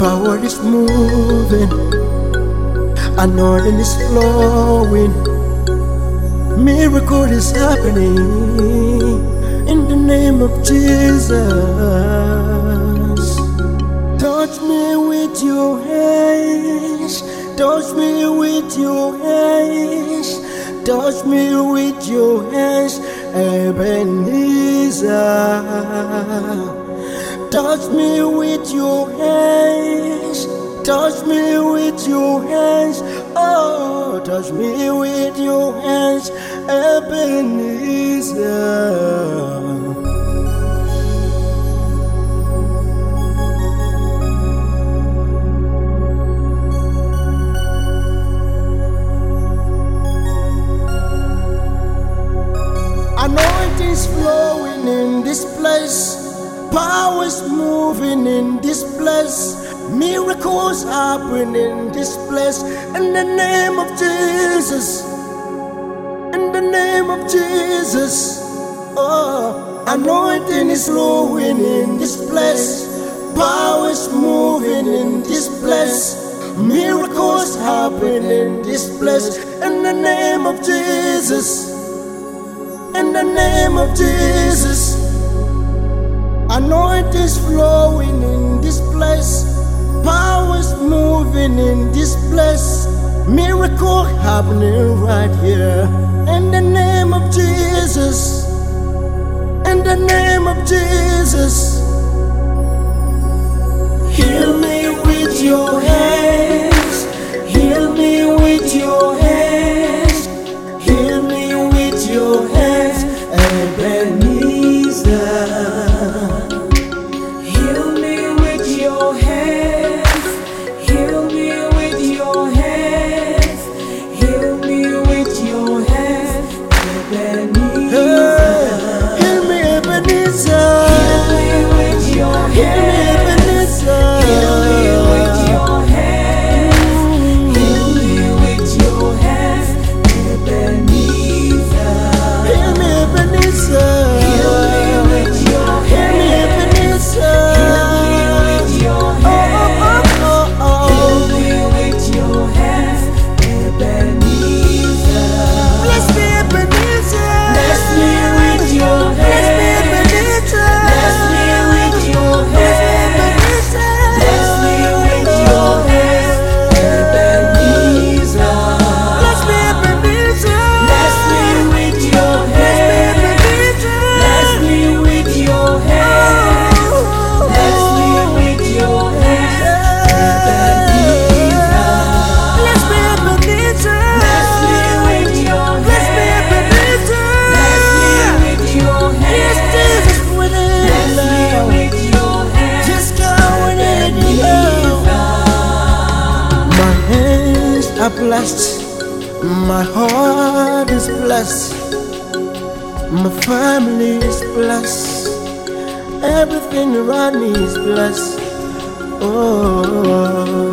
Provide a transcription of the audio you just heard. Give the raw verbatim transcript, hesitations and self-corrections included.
Power is moving, anointing is flowing, miracle is happening in the name of Jesus. Touch me with your hands, touch me with your hands, touch me with your hands, Ebenezer. Touch me with your hands, touch me with your hands, oh, touch me with your hands, Ebenezer. Anointing's flowing in this place, power's moving in this place, miracles happen in this place. In the name of Jesus, in the name of Jesus, oh, anointing is flowing in this place, power's moving in this place, miracles happen in this place. In the name of Jesus, in the name of Jesus, anointing's flowing in this place, power's moving in this place, miracle happening right here. In the name of Jesus, in the name of Jesus, heal me with your hands, heal me with your hands, heal me with your hands, Ebenezer. I'm blessed, my heart is blessed, my family is blessed, everything around me is blessed. Oh.